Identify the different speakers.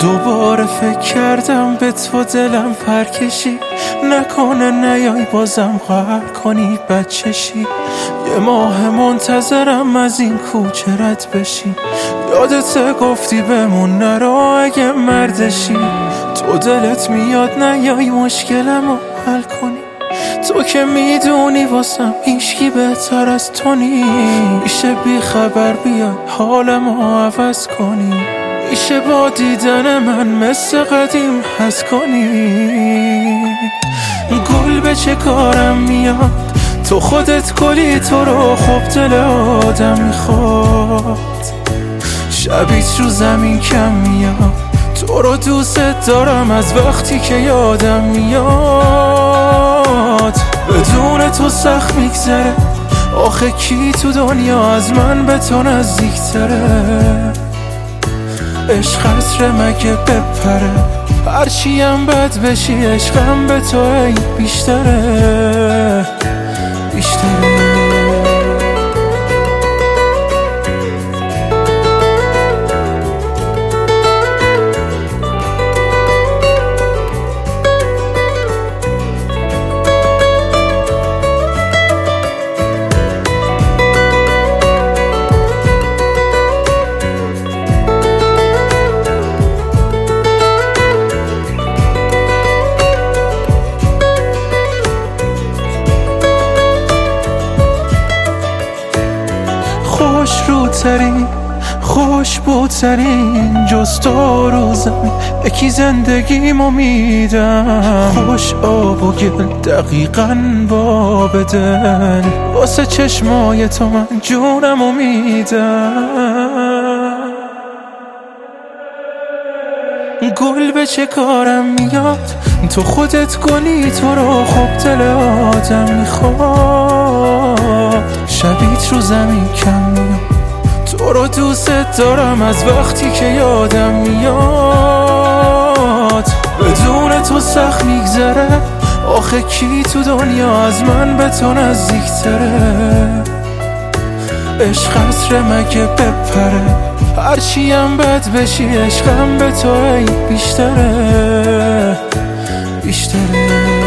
Speaker 1: دوباره فکر کردم به تو دلم پرکشی، نکنه نیای بازم قهر کنی بچشی. یه ماه منتظرم از این کوچه رد بشی، یادت گفتی بمون نرو اگه مردشی. تو دلت میاد نیای مشکلمو حل کنی، تو که میدونی واسم هیچکی بهتر از تو نی. میشه بی خبر بیای حالمو عوض کنی، میشه با دیدن من مثل قدیم حس کنی. گل به چه کارم میاد، تو خودت گلی، تو رو خوب دل آدم میخواد. شبیت رو زمین کم میاد، تو رو دوست دارم از وقتی که یادم میاد. بدون تو سخت میگذره، آخه کی تو دنیا از من به تو نزدیکتره. عشق عطره مگه بپره، هرچیم بد بشی عشقم به تو ای بیشتره بیشتره. خوش بودترین جز تو رو زمین، یکی زندگیمو میدم. خوش آب و گل دقیقاً باب دل، واسه چشمای تو من جونمو میدم. گل به چه کارم میاد، تو خودت گلی، تو رو خوب دل آدم میخواد. شبیت رو زمین کم میاد، تو رو دوست دارم از وقتی که یادم میاد. بدون تو سخت میگذره، آخه کی تو دنیا از من به تو نزدیکتره. عشق عطره مگه بپره، هرچیم بد بشی عشقم به تو ای بیشتره بیشتره.